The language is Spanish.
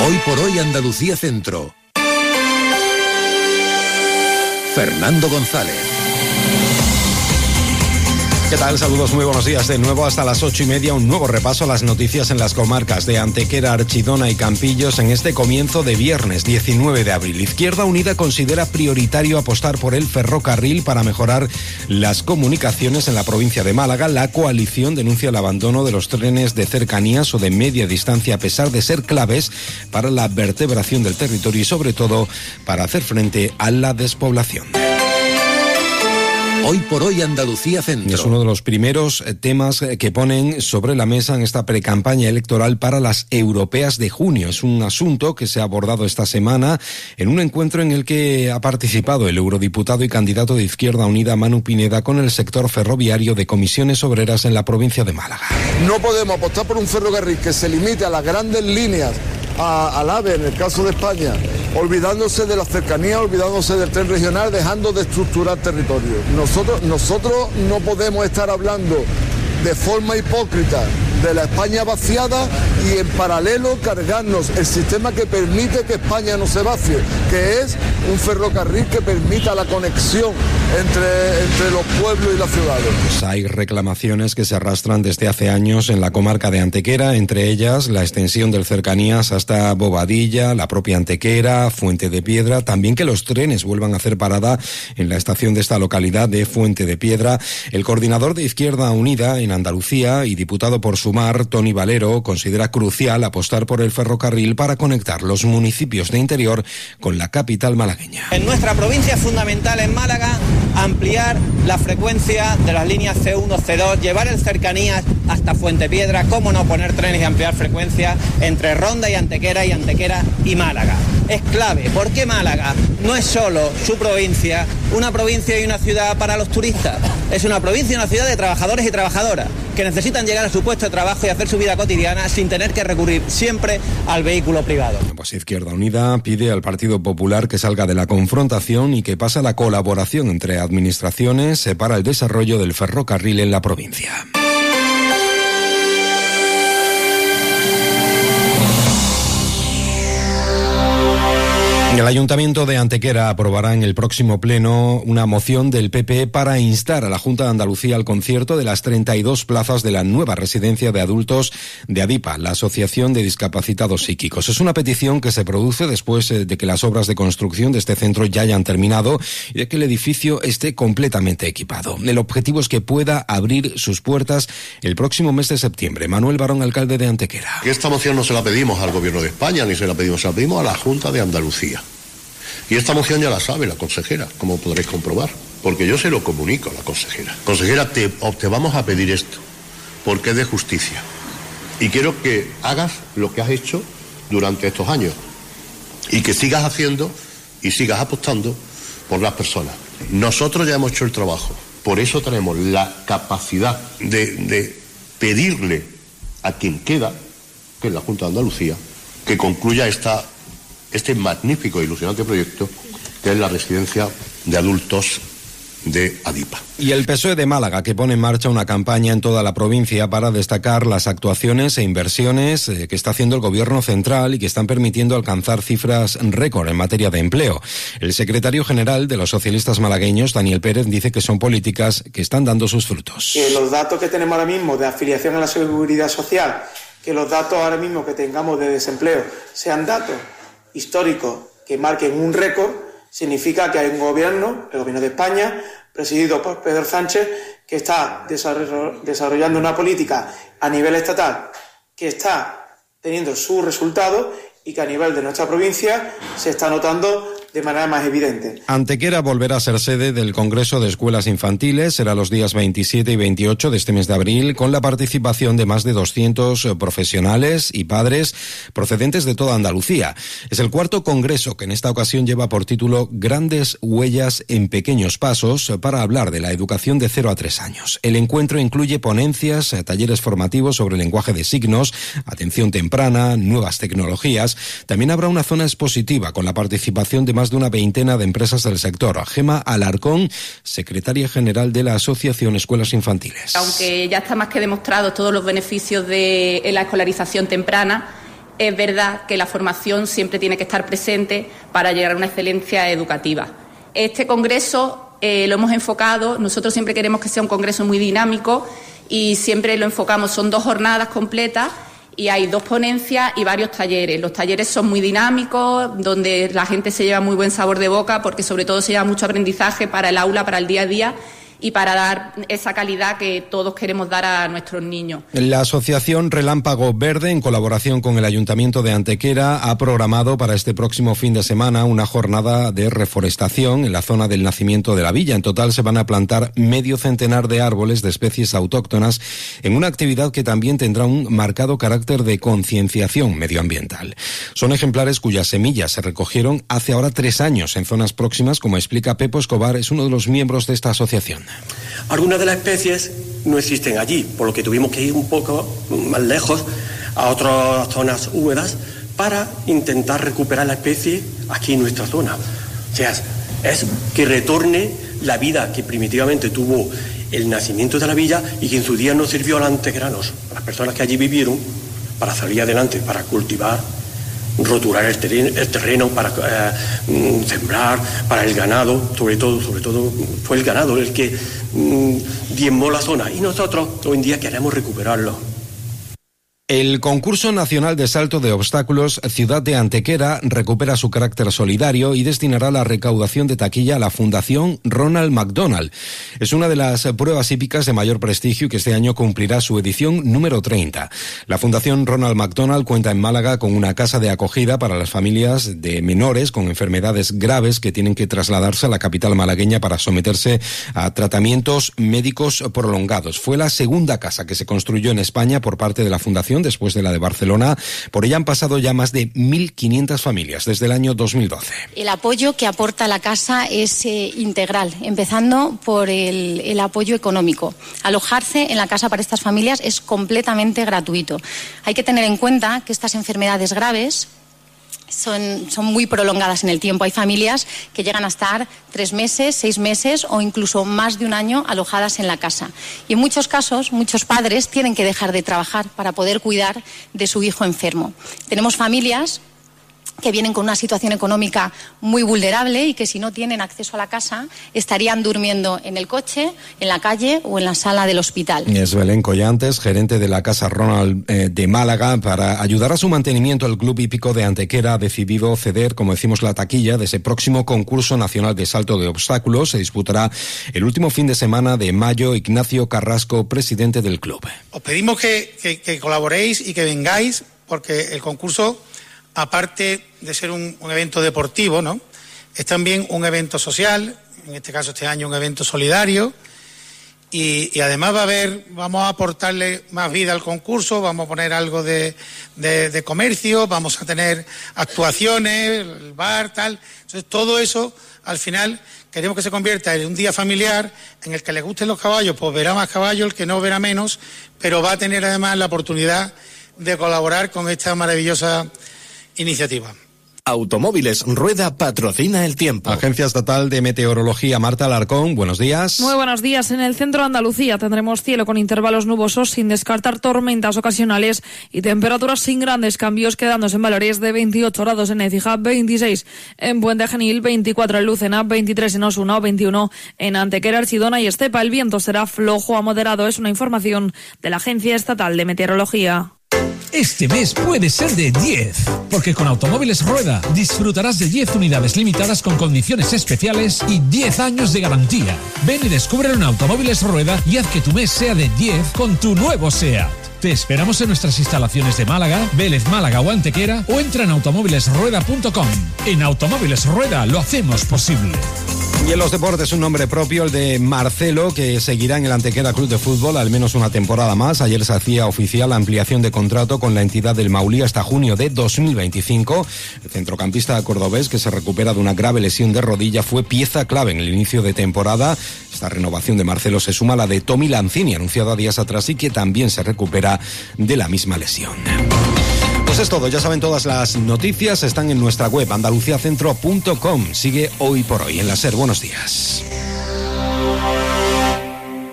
Hoy por hoy Andalucía Centro. Fernando González. ¿Qué tal? Saludos, muy buenos días. De nuevo hasta las 8:30, un nuevo repaso a las noticias en las comarcas de Antequera, Archidona y Campillos en este comienzo de viernes 19 de abril. Izquierda Unida considera prioritario apostar por el ferrocarril para mejorar las comunicaciones en la provincia de Málaga. La coalición denuncia el abandono de los trenes de cercanías o de media distancia, a pesar de ser claves para la vertebración del territorio y sobre todo para hacer frente a la despoblación. Hoy por hoy Andalucía Centro. Es uno de los primeros temas que ponen sobre la mesa en esta precampaña electoral para las europeas de junio. Es un asunto que se ha abordado esta semana en un encuentro en el que ha participado el eurodiputado y candidato de Izquierda Unida Manu Pineda con el sector ferroviario de Comisiones Obreras en la provincia de Málaga. No podemos apostar por un ferrocarril que se limite a las grandes líneas, al AVE en el caso de España, olvidándose de la cercanía, olvidándose del tren regional, dejando de estructurar territorio. Nosotros no podemos estar hablando de forma hipócrita de la España vaciada y en paralelo cargarnos el sistema que permite que España no se vacie, que es un ferrocarril que permita la conexión entre los pueblos y las ciudades. Pues hay reclamaciones que se arrastran desde hace años en la comarca de Antequera, entre ellas la extensión del cercanías hasta Bobadilla, la propia Antequera, Fuente de Piedra, también que los trenes vuelvan a hacer parada en la estación de esta localidad de Fuente de Piedra. El coordinador de Izquierda Unida en Andalucía y diputado por Sumar, Toni Valero, considera crucial apostar por el ferrocarril para conectar los municipios de interior con la capital malagueña. En nuestra provincia es fundamental, en Málaga, ampliar la frecuencia de las líneas C1, C2, llevar el cercanías hasta Fuentepiedra, cómo no poner trenes y ampliar frecuencia entre Ronda y Antequera y Málaga. Es clave, porque Málaga no es solo su provincia, una provincia y una ciudad para los turistas, es una provincia y una ciudad de trabajadores y trabajadoras que necesitan llegar a su puesto de trabajo y hacer su vida cotidiana sin tener que recurrir siempre al vehículo privado. Pues Izquierda Unida pide al Partido Popular que salga de la confrontación y que pase a la colaboración entre administraciones para el desarrollo del ferrocarril en la provincia. El Ayuntamiento de Antequera aprobará en el próximo pleno una moción del PP para instar a la Junta de Andalucía al concierto de las 32 plazas de la nueva residencia de adultos de ADIPA, la Asociación de Discapacitados Psíquicos. Es una petición que se produce después de que las obras de construcción de este centro ya hayan terminado y de que el edificio esté completamente equipado. El objetivo es que pueda abrir sus puertas el próximo mes de septiembre. Manuel Barón, alcalde de Antequera. Esta moción no se la pedimos al Gobierno de España, ni se la pedimos a la Junta de Andalucía. Y esta moción ya la sabe la consejera, como podréis comprobar, porque yo se lo comunico a la consejera. Consejera, te vamos a pedir esto, porque es de justicia. Y quiero que hagas lo que has hecho durante estos años y que sigas haciendo y sigas apostando por las personas. Nosotros ya hemos hecho el trabajo, por eso tenemos la capacidad de pedirle a quien queda, que es la Junta de Andalucía, que concluya este magnífico e ilusionante proyecto que es la residencia de adultos de ADIPA. Y el PSOE de Málaga, que pone en marcha una campaña en toda la provincia para destacar las actuaciones e inversiones que está haciendo el Gobierno central y que están permitiendo alcanzar cifras récord en materia de empleo. El secretario general de los socialistas malagueños, Daniel Pérez, dice que son políticas que están dando sus frutos. Que los datos que tenemos ahora mismo de afiliación a la Seguridad Social, que los datos ahora mismo que tengamos de desempleo sean datos históricos que marquen un récord, significa que hay un gobierno, el gobierno de España, presidido por Pedro Sánchez, que está desarrollando una política a nivel estatal que está teniendo sus resultados y que a nivel de nuestra provincia se está notando de manera más evidente. Antequera volverá a ser sede del Congreso de Escuelas Infantiles, será los días 27 y 28 de este mes de abril, con la participación de más de 200 profesionales y padres procedentes de toda Andalucía. Es el cuarto congreso que en esta ocasión lleva por título Grandes huellas en pequeños pasos, para hablar de la educación de 0 a 3 años. El encuentro incluye ponencias, talleres formativos sobre lenguaje de signos, atención temprana, nuevas tecnologías. También habrá una zona expositiva con la participación de más de una veintena de empresas del sector. Gema Alarcón, secretaria general de la Asociación Escuelas Infantiles. Aunque ya está más que demostrado todos los beneficios de la escolarización temprana, es verdad que la formación siempre tiene que estar presente para llegar a una excelencia educativa. Este congreso lo hemos enfocado, nosotros siempre queremos que sea un congreso muy dinámico y siempre lo enfocamos, son 2 jornadas completas y hay 2 ponencias y varios talleres. Los talleres son muy dinámicos, donde la gente se lleva muy buen sabor de boca, porque sobre todo se lleva mucho aprendizaje para el aula, para el día a día y para dar esa calidad que todos queremos dar a nuestros niños. La asociación Relámpago Verde, en colaboración con el Ayuntamiento de Antequera, ha programado para este próximo fin de semana una jornada de reforestación en la zona del nacimiento de la villa. En total se van a plantar medio centenar de árboles de especies autóctonas en una actividad que también tendrá un marcado carácter de concienciación medioambiental. Son ejemplares cuyas semillas se recogieron hace ahora 3 años en zonas próximas, como explica Pepo Escobar, es uno de los miembros de esta asociación. Algunas de las especies no existen allí, por lo que tuvimos que ir un poco más lejos a otras zonas húmedas para intentar recuperar la especie aquí en nuestra zona. O sea, es que retorne la vida que primitivamente tuvo el nacimiento de la villa y que en su día nos sirvió a los antequeranos, a las personas que allí vivieron, para salir adelante, para cultivar, roturar el terreno, para sembrar, para el ganado, sobre todo fue el ganado el que diezmó la zona y nosotros hoy en día queremos recuperarlo. El concurso nacional de salto de obstáculos Ciudad de Antequera recupera su carácter solidario y destinará la recaudación de taquilla a la Fundación Ronald McDonald. Es una de las pruebas hípicas de mayor prestigio y que este año cumplirá su edición número 30. La Fundación Ronald McDonald cuenta en Málaga con una casa de acogida para las familias de menores con enfermedades graves que tienen que trasladarse a la capital malagueña para someterse a tratamientos médicos prolongados. Fue la segunda casa que se construyó en España por parte de la Fundación, después de la de Barcelona. Por ella han pasado ya más de 1.500 familias desde el año 2012. El apoyo que aporta la casa es integral, empezando por el apoyo económico. Alojarse en la casa para estas familias es completamente gratuito. Hay que tener en cuenta que estas enfermedades graves son muy prolongadas en el tiempo. Hay familias que llegan a estar 3 meses, 6 meses o incluso más de un año alojadas en la casa. Y en muchos casos, muchos padres tienen que dejar de trabajar para poder cuidar de su hijo enfermo. Tenemos familias que vienen con una situación económica muy vulnerable y que si no tienen acceso a la casa estarían durmiendo en el coche, en la calle o en la sala del hospital. Es Belén Collantes, gerente de la Casa Ronald de Málaga. Para ayudar a su mantenimiento, el Club Hípico de Antequera ha decidido ceder, como decimos, la taquilla de ese próximo concurso nacional de salto de obstáculos. Se disputará el último fin de semana de mayo. Ignacio Carrasco, presidente del club. Os pedimos que colaboréis y que vengáis, porque el concurso, aparte de ser un evento deportivo, ¿no?, es también un evento social, en este caso este año un evento solidario, y además vamos a aportarle más vida al concurso, vamos a poner algo de comercio, vamos a tener actuaciones, el bar, tal. Entonces todo eso, al final, queremos que se convierta en un día familiar en el que le gusten los caballos, pues verá más caballos, el que no verá menos, pero va a tener además la oportunidad de colaborar con esta maravillosa iniciativa. Automóviles Rueda patrocina el tiempo. Agencia Estatal de Meteorología, Marta Alarcón, buenos días. Muy buenos días. En el centro de Andalucía tendremos cielo con intervalos nubosos sin descartar tormentas ocasionales y temperaturas sin grandes cambios, quedándose en valores de 28 grados en Écija, 26 en Puente Genil, 24 en Lucena, 23 en Osuna, 21 en Antequera, Archidona y Estepa. El viento será flojo a moderado. Es una información de la Agencia Estatal de Meteorología. Este mes puede ser de 10, porque con Automóviles Rueda disfrutarás de 10 unidades limitadas con condiciones especiales y 10 años de garantía. Ven y descúbrelo en Automóviles Rueda y haz que tu mes sea de 10 con tu nuevo SEAT. Te esperamos en nuestras instalaciones de Málaga, Vélez, Málaga o Antequera, o entra en automóvilesrueda.com. En Automóviles Rueda lo hacemos posible. Y en los deportes, un nombre propio, el de Marcelo, que seguirá en el Antequera Club de Fútbol al menos una temporada más. Ayer se hacía oficial la ampliación de contrato con la entidad del Maulí hasta junio de 2025. El centrocampista cordobés, que se recupera de una grave lesión de rodilla, fue pieza clave en el inicio de temporada. Esta renovación de Marcelo se suma a la de Tommy Lanzini, anunciada días atrás, y que también se recupera de la misma lesión. Pues es todo, ya saben, todas las noticias están en nuestra web andaluciacentro.com. Sigue Hoy por Hoy en la SER. Buenos días.